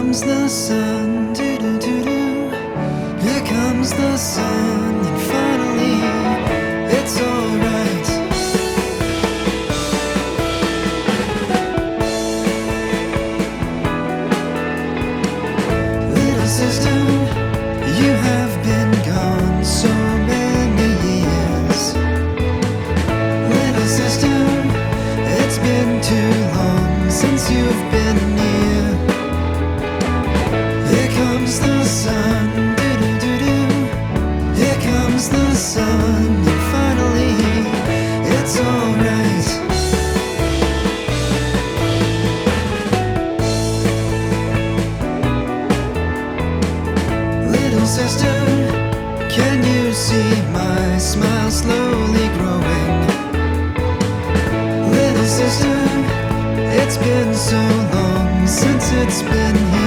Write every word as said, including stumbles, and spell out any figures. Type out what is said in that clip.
comes the sun, doo doo doo doo. Here comes the sun, and finally it's alright. Little sister, you have been gone so many years. Little sister, it's been too long since you've been near. Here comes the sun, doo doo doo doo. Here comes the sun, and finally it's alright. Little sister, can you see my smile slowly growing? Little sister, it's been so long since it's been here.